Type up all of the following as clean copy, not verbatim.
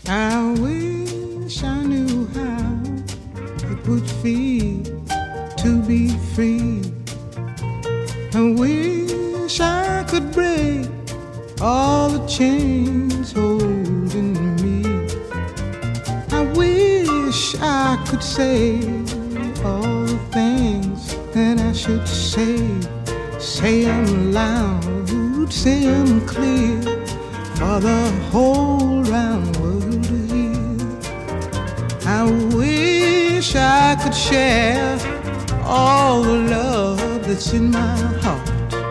I wish I knew how it would feel to be free. I wish I could break all the chains holding me. I wish I could say all the things that I should say. Say them loud, say them clear, for the whole round world to hear. I wish I could share all the love that's in my heart.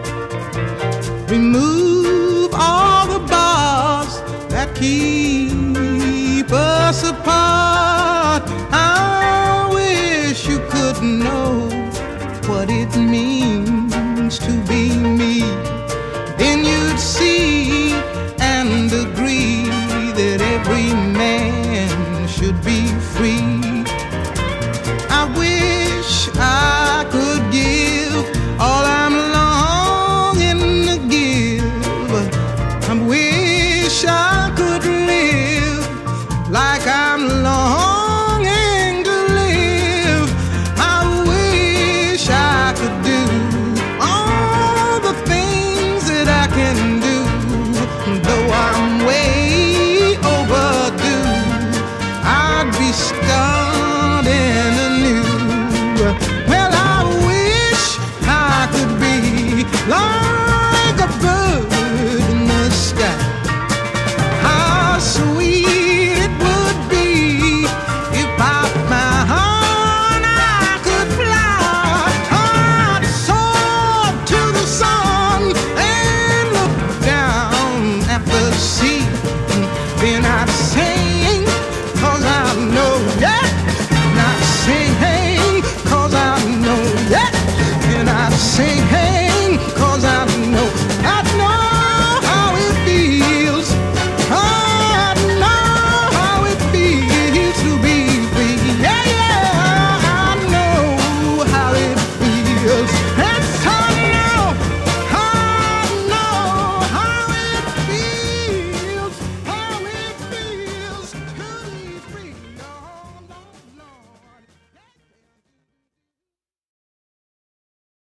Remove all the bars that keep us apart. I wish you could know what it means to be me. Then you'd see and agree that every man should be free. I wish I could give all I'm longing to give. I wish I could live like I'm longing to live. I wish I could do all the things that I can do, though I'm way overdue. I'd be starting anew. Well, I wish I could be like a bird in the sky. How sweet it would be if I found I could fly. I'd soar to the sun and look down at the sea.